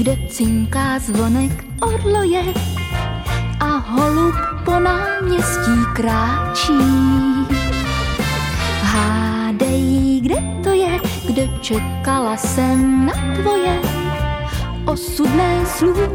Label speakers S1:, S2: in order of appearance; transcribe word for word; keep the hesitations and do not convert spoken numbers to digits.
S1: kde cinká zvonek orloje a holub po náměstí kráčí. Hádej, kde to je, kde čekala jsem na tvoje osudné slůvko